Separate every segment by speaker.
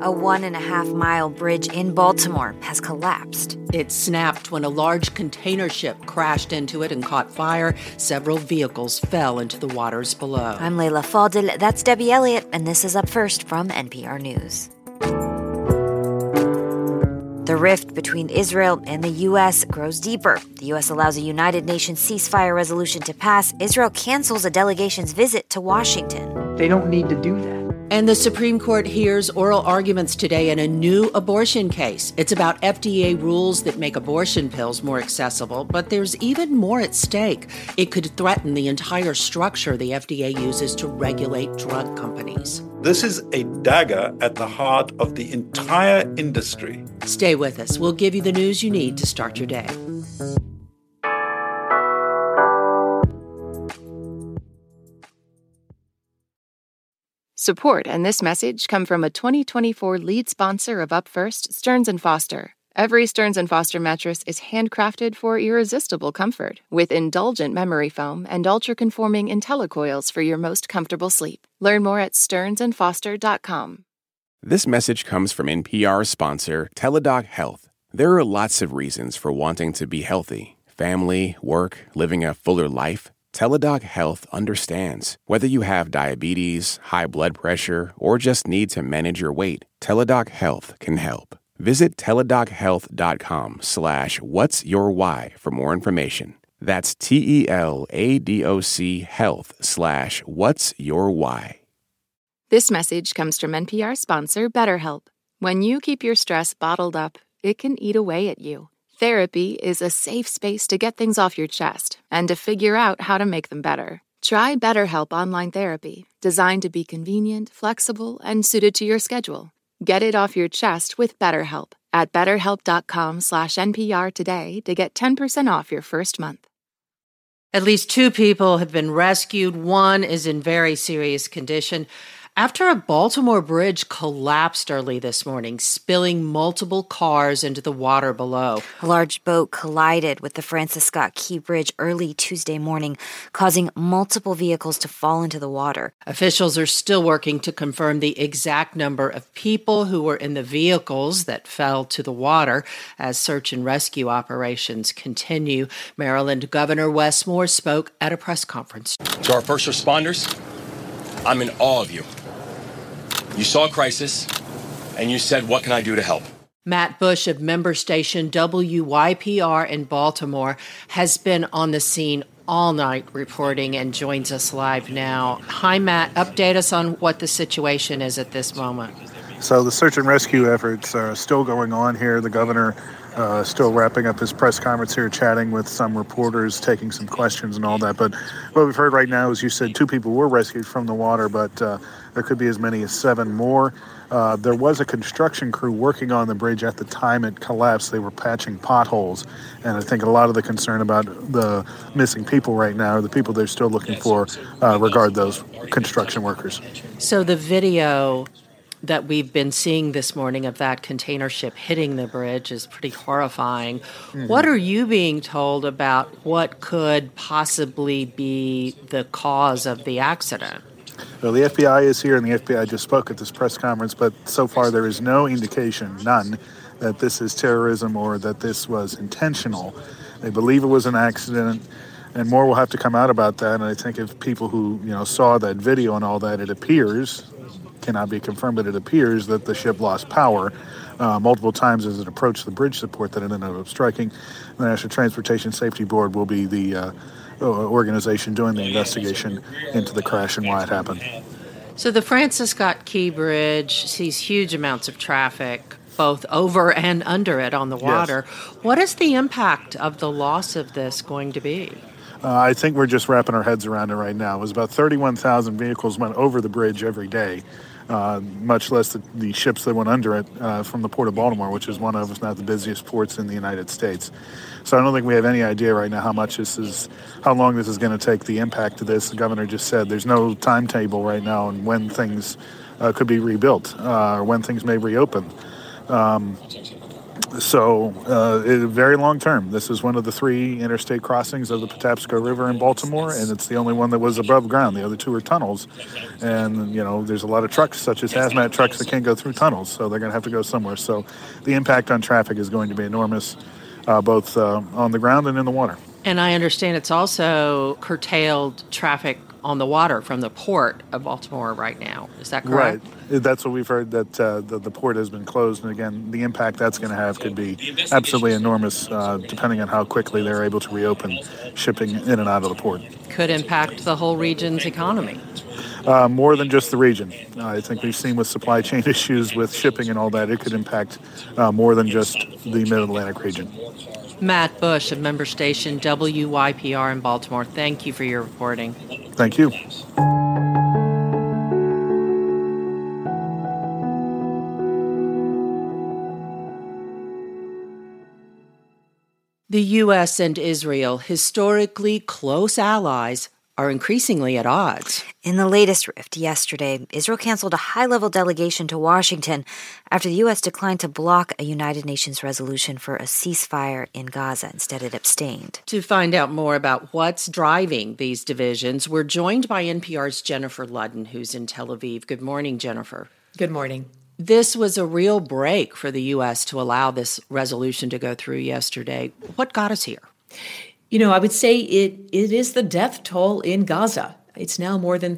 Speaker 1: A 1.5-mile bridge in Baltimore has collapsed.
Speaker 2: It snapped when a large container ship crashed into it and caught fire. Several vehicles fell into the waters below.
Speaker 1: I'm Layla Fadel. That's Debbie Elliott, and this is Up First from NPR News. The rift between Israel and the U.S. grows deeper. The U.S. allows a United Nations ceasefire resolution to pass. Israel cancels a delegation's visit to Washington.
Speaker 3: They don't need to do that.
Speaker 2: And the Supreme Court hears oral arguments today in a new abortion case. It's about FDA rules that make abortion pills more accessible, but there's even more at stake. It could threaten the entire structure the FDA uses to regulate drug companies.
Speaker 4: This is a dagger at the heart of the entire industry.
Speaker 2: Stay with us. We'll give you the news you need to start your day.
Speaker 5: Support and this message come from a 2024 lead sponsor of Up First, Stearns & Foster. Every Stearns & Foster mattress is handcrafted for irresistible comfort with indulgent memory foam and ultra-conforming IntelliCoils for your most comfortable sleep. Learn more at stearnsandfoster.com.
Speaker 6: This message comes from NPR sponsor Teladoc Health. There are lots of reasons for wanting to be healthy. Family, work, living a fuller life. Teladoc Health understands. Whether you have diabetes, high blood pressure, or just need to manage your weight, Teladoc Health can help. Visit teladochealth.com/whatsyourwhy for more information. That's TELADOC health/whatsyourwhy.
Speaker 5: This message comes from NPR sponsor BetterHelp. When you keep your stress bottled up, it can eat away at you. Therapy is a safe space to get things off your chest and to figure out how to make them better. Try BetterHelp Online Therapy, designed to be convenient, flexible, and suited to your schedule. Get it off your chest with BetterHelp at betterhelp.com/NPR today to get 10% off your first month.
Speaker 2: At least 2 people have been rescued. One is in very serious condition after a Baltimore bridge collapsed early this morning, spilling multiple cars into the water below.
Speaker 1: A large boat collided with the Francis Scott Key Bridge early Tuesday morning, causing multiple vehicles to fall into the water.
Speaker 2: Officials are still working to confirm the exact number of people who were in the vehicles that fell to the water as search and rescue operations continue. Maryland Governor Wes Moore spoke at a press conference.
Speaker 7: To our first responders, I'm in awe of you. You saw a crisis, and you said, what can I do to help?
Speaker 2: Matt Bush of member station WYPR in Baltimore has been on the scene all night reporting and joins us live now. Hi, Matt. Update us on what the situation is at this moment.
Speaker 8: So the search and rescue efforts are still going on here. The governor still wrapping up his press conference here, chatting with some reporters, taking some questions and all that. But what we've heard right now is you said 2 people were rescued from the water, but there could be as many as 7 more. There was a construction crew working on the bridge at the time it collapsed. They were patching potholes. And I think a lot of the concern about the missing people right now are the people they're still looking for regard those construction workers.
Speaker 2: So the video that we've been seeing this morning of that container ship hitting the bridge is pretty horrifying. Mm-hmm. What are you being told about what could possibly be the cause of the accident?
Speaker 8: Well, the FBI is here, and the FBI just spoke at this press conference, but so far there is no indication, none, that this is terrorism or that this was intentional. They believe it was an accident, and more will have to come out about that. And I think if people who saw that video and all that, it appears, cannot be confirmed, but it appears that the ship lost power multiple times as it approached the bridge support that it ended up striking. The National Transportation Safety Board will be the organization doing the investigation into the crash and why it happened.
Speaker 2: So the Francis Scott Key Bridge sees huge amounts of traffic, both over and under it on the water. Yes. What is the impact of the loss of this going to be?
Speaker 8: I think we're just wrapping our heads around it right now. It was about 31,000 vehicles went over the bridge every day, much less the ships that went under it from the Port of Baltimore, which is one of, if not the busiest ports in the United States. So I don't think we have any idea right now how long this is going to take, the impact of this. The governor just said there's no timetable right now on when things could be rebuilt or when things may reopen. So very long term. This is one of the 3 interstate crossings of the Patapsco River in Baltimore, and it's the only one that was above ground. The other 2 are tunnels. And, there's a lot of trucks, such as hazmat trucks, that can't go through tunnels, so they're going to have to go somewhere. So the impact on traffic is going to be enormous, both on the ground and in the water. And
Speaker 2: I understand it's also curtailed traffic on the water from the port of Baltimore right now. Is that correct?
Speaker 8: Right. That's what we've heard, that the port has been closed. And again, the impact that's going to have could be absolutely enormous, depending on how quickly they're able to reopen shipping in and out of the port.
Speaker 2: Could impact the whole region's economy.
Speaker 8: More than just the region. I think we've seen with supply chain issues with shipping and all that, it could impact more than just the Mid-Atlantic region.
Speaker 2: Matt Bush of member station WYPR in Baltimore, thank you for your reporting.
Speaker 8: Thank you.
Speaker 2: The U.S. and Israel, historically close allies, are increasingly at odds.
Speaker 1: In the latest rift yesterday, Israel canceled a high-level delegation to Washington after the U.S. declined to block a United Nations resolution for a ceasefire in Gaza. Instead, it abstained.
Speaker 2: To find out more about what's driving these divisions, we're joined by NPR's Jennifer Ludden, who's in Tel Aviv. Good morning, Jennifer.
Speaker 3: Good morning.
Speaker 2: This was a real break for the U.S. to allow this resolution to go through yesterday. What got us here?
Speaker 3: I would say it is the death toll in Gaza. It's now more than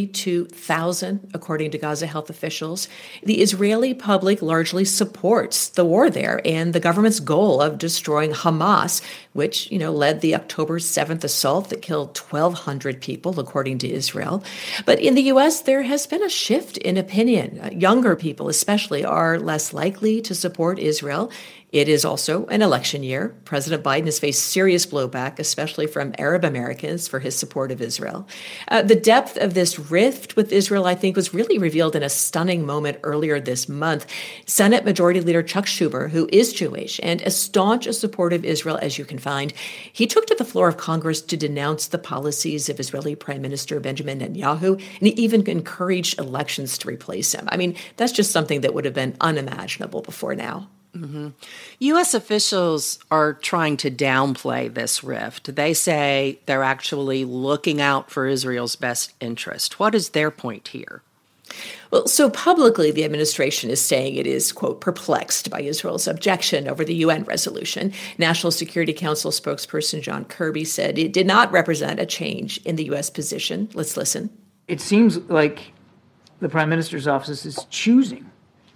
Speaker 3: 32,000, according to Gaza health officials. The Israeli public largely supports the war there and the government's goal of destroying Hamas, which, led the October 7th assault that killed 1,200 people, according to Israel. But in the U.S., there has been a shift in opinion. Younger people, especially, are less likely to support Israel. It is also an election year. President Biden has faced serious blowback, especially from Arab Americans, for his support of Israel. The depth of this rift with Israel, I think, was really revealed in a stunning moment earlier this month. Senate Majority Leader Chuck Schumer, who is Jewish and as staunch a supporter of Israel as you can find, he took to the floor of Congress to denounce the policies of Israeli Prime Minister Benjamin Netanyahu, and he even encouraged elections to replace him. I mean, that's just something that would have been unimaginable before now.
Speaker 2: Mm-hmm. U.S. officials are trying to downplay this rift. They say they're actually looking out for Israel's best interest. What is their point here?
Speaker 3: Well, so publicly, the administration is saying it is, quote, perplexed by Israel's objection over the UN resolution. National Security Council spokesperson John Kirby said it did not represent a change in the U.S. position. Let's listen.
Speaker 9: It seems like the Prime Minister's office is choosing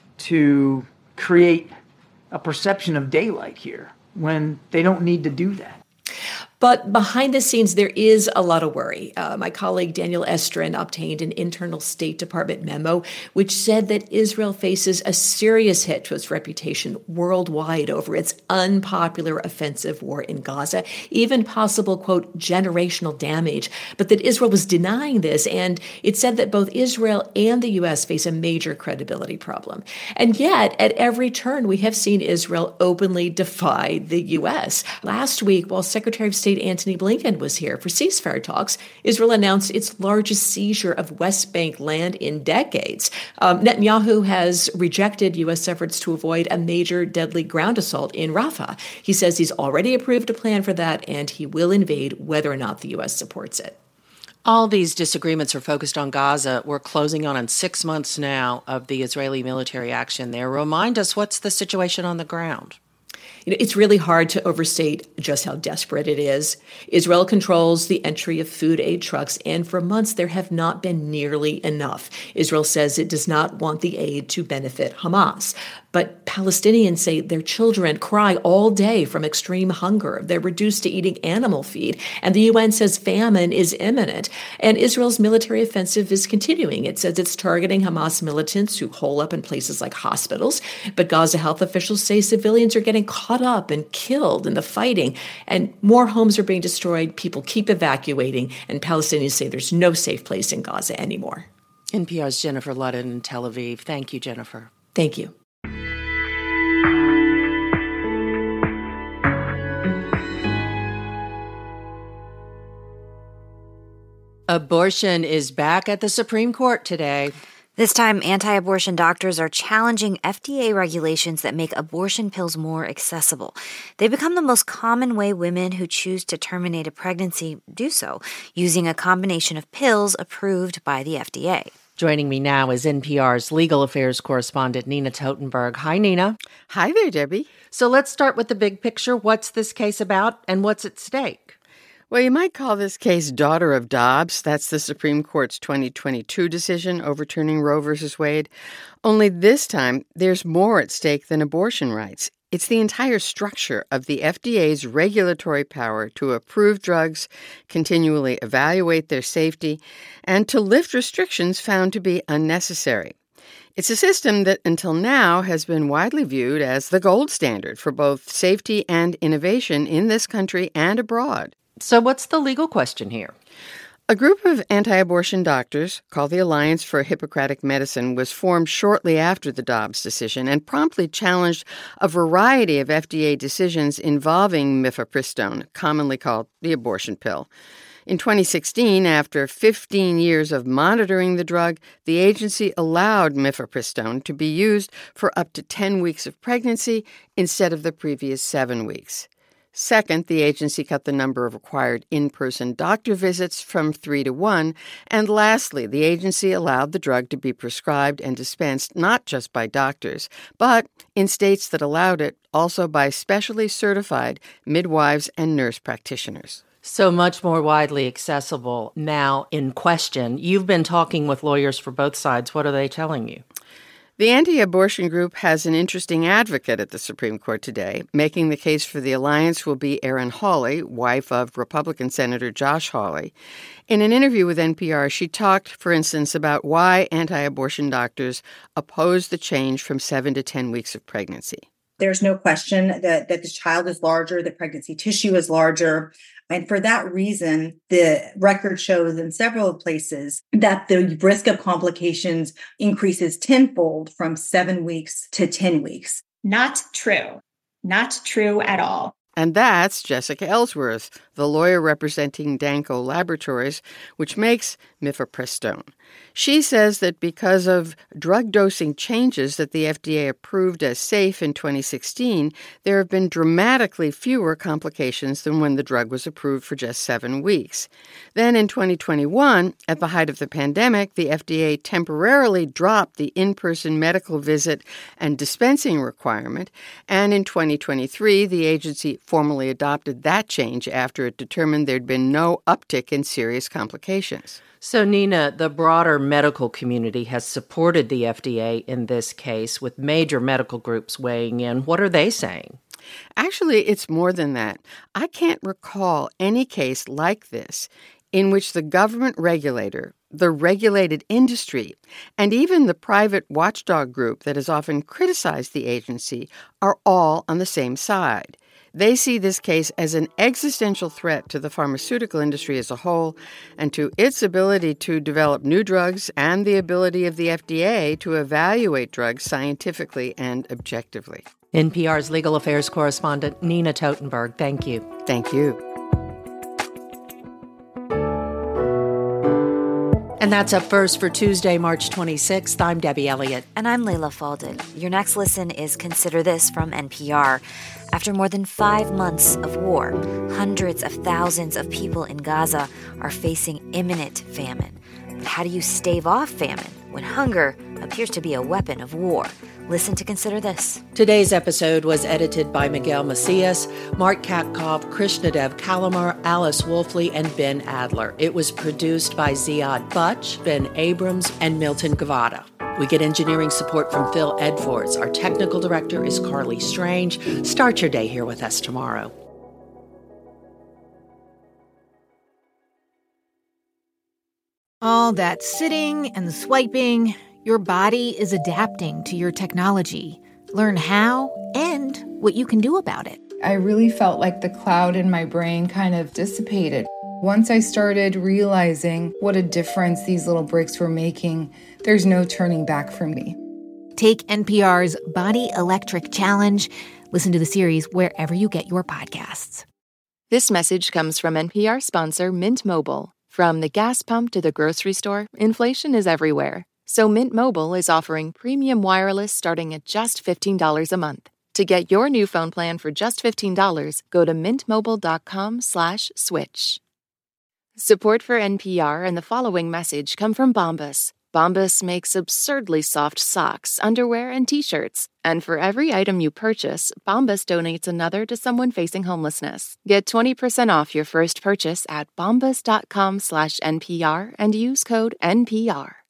Speaker 9: to create a perception of daylight here when they don't need to do that.
Speaker 3: But behind the scenes, there is a lot of worry. My colleague Daniel Estrin obtained an internal State Department memo which said that Israel faces a serious hit to its reputation worldwide over its unpopular offensive war in Gaza, even possible, quote, generational damage. But that Israel was denying this, and it said that both Israel and the U.S. face a major credibility problem. And yet, at every turn, we have seen Israel openly defy the U.S. Last week, while Secretary of State Antony Blinken was here for ceasefire talks, Israel announced its largest seizure of West Bank land in decades. Netanyahu has rejected U.S. efforts to avoid a major deadly ground assault in Rafah. He says he's already approved a plan for that, and he will invade whether or not the U.S. supports it.
Speaker 2: All these disagreements are focused on Gaza. We're closing on 6 months now of the Israeli military action there. Remind us, what's the situation on the ground?
Speaker 3: It's really hard to overstate just how desperate it is. Israel controls the entry of food aid trucks, and for months there have not been nearly enough. Israel says it does not want the aid to benefit Hamas. But Palestinians say their children cry all day from extreme hunger. They're reduced to eating animal feed, and the UN says famine is imminent. And Israel's military offensive is continuing. It says it's targeting Hamas militants who hole up in places like hospitals. But Gaza health officials say civilians are getting caught up and killed in the fighting, and more homes are being destroyed. People keep evacuating, and Palestinians say there's no safe place in Gaza anymore.
Speaker 2: NPR's Jennifer Ludden in Tel Aviv. Thank you, Jennifer.
Speaker 3: Thank you.
Speaker 2: Abortion is back at the Supreme Court today.
Speaker 1: This time, anti-abortion doctors are challenging FDA regulations that make abortion pills more accessible. They become the most common way women who choose to terminate a pregnancy do so, using a combination of pills approved by the FDA.
Speaker 2: Joining me now is NPR's legal affairs correspondent, Nina Totenberg. Hi, Nina.
Speaker 10: Hi there, Debbie.
Speaker 2: So let's start with the big picture. What's this case about and what's at stake?
Speaker 10: Well, you might call this case Daughter of Dobbs. That's the Supreme Court's 2022 decision overturning Roe v. Wade. Only this time, there's more at stake than abortion rights. It's the entire structure of the FDA's regulatory power to approve drugs, continually evaluate their safety, and to lift restrictions found to be unnecessary. It's a system that until now has been widely viewed as the gold standard for both safety and innovation in this country and abroad.
Speaker 2: So what's the legal question here?
Speaker 10: A group of anti-abortion doctors, called the Alliance for Hippocratic Medicine, was formed shortly after the Dobbs decision and promptly challenged a variety of FDA decisions involving mifepristone, commonly called the abortion pill. In 2016, after 15 years of monitoring the drug, the agency allowed mifepristone to be used for up to 10 weeks of pregnancy instead of the previous 7 weeks. Second, the agency cut the number of required in-person doctor visits from 3 to 1. And lastly, the agency allowed the drug to be prescribed and dispensed not just by doctors, but, in states that allowed it, also by specially certified midwives and nurse practitioners.
Speaker 2: So much more widely accessible now in question. You've been talking with lawyers for both sides. What are they telling you?
Speaker 10: The anti-abortion group has an interesting advocate at the Supreme Court today. Making the case for the alliance will be Erin Hawley, wife of Republican Senator Josh Hawley. In an interview with NPR, she talked, for instance, about why anti-abortion doctors oppose the change from 7 to 10 weeks of pregnancy.
Speaker 11: There's no question that the child is larger, the pregnancy tissue is larger. And for that reason, the record shows in several places that the risk of complications increases tenfold from 7 weeks to 10 weeks.
Speaker 12: Not true. Not true at all.
Speaker 10: And that's Jessica Ellsworth, the lawyer representing Danco Laboratories, which makes mifepristone. She says that because of drug dosing changes that the FDA approved as safe in 2016, there have been dramatically fewer complications than when the drug was approved for just 7 weeks. Then in 2021, at the height of the pandemic, the FDA temporarily dropped the in-person medical visit and dispensing requirement, and in 2023, the agency formally adopted that change after it determined there'd been no uptick in serious complications.
Speaker 2: So, Nina, the broader medical community has supported the FDA in this case, with major medical groups weighing in. What are they saying?
Speaker 10: Actually, it's more than that. I can't recall any case like this in which the government regulator, the regulated industry, and even the private watchdog group that has often criticized the agency are all on the same side. They see this case as an existential threat to the pharmaceutical industry as a whole and to its ability to develop new drugs and the ability of the FDA to evaluate drugs scientifically and objectively.
Speaker 2: NPR's legal affairs correspondent, Nina Totenberg, thank you.
Speaker 10: Thank you.
Speaker 2: And that's Up First for Tuesday, March 26th. I'm Debbie Elliott.
Speaker 1: And I'm Layla Faldin. Your next listen is Consider This from NPR. After more than 5 months of war, hundreds of thousands of people in Gaza are facing imminent famine. But how do you stave off famine when hunger appears to be a weapon of war? Listen to Consider This.
Speaker 2: Today's episode was edited by Miguel Macias, Mark Katkov, Krishnadev Kalamar, Alice Wolfley, and Ben Adler. It was produced by Ziad Butch, Ben Abrams, and Milton Gavada. We get engineering support from Phil Edfords. Our technical director is Carly Strange. Start your day here with us tomorrow.
Speaker 13: All that sitting and swiping, your body is adapting to your technology. Learn how and what you can do about it.
Speaker 14: I really felt like the cloud in my brain kind of dissipated. Once I started realizing what a difference these little breaks were making, there's no turning back for me.
Speaker 13: Take NPR's Body Electric Challenge. Listen to the series wherever you get your podcasts.
Speaker 5: This message comes from NPR sponsor Mint Mobile. From the gas pump to the grocery store, inflation is everywhere. So Mint Mobile is offering premium wireless starting at just $15 a month. To get your new phone plan for just $15, go to mintmobile.com/switch. Support for NPR and the following message come from Bombas. Bombas makes absurdly soft socks, underwear, and T-shirts. And for every item you purchase, Bombas donates another to someone facing homelessness. Get 20% off your first purchase at bombas.com/NPR and use code NPR.